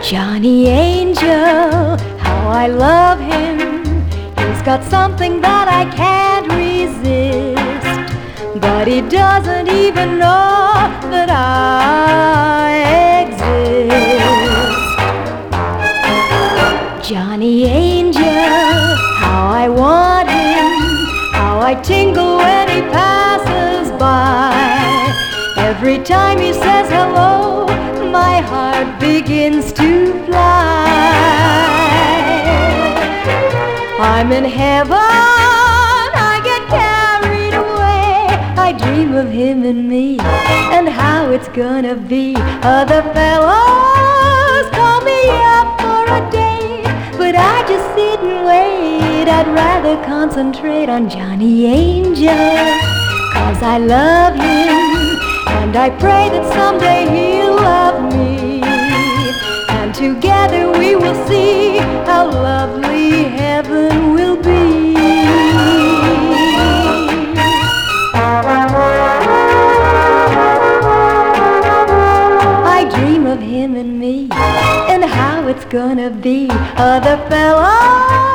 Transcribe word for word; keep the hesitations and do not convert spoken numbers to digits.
Johnny Angel, how I love him. He's got something that I can't resist, but he doesn't even know that I exist. Johnny Angel, how I want him, how I tingle when he passes by. Every time he says hello, my heart begins to fly. I'm in heaven, I get carried away. I dream of him and me, and how it's gonna be. Other fellows call me up for a date, but I just sit and wait. I'd rather concentrate on Johnny Angel, 'cause I love him, and I pray that someday he'll love me, and together we will see how lovely heaven will be. I dream of him and me, and how it's gonna be. Other fellows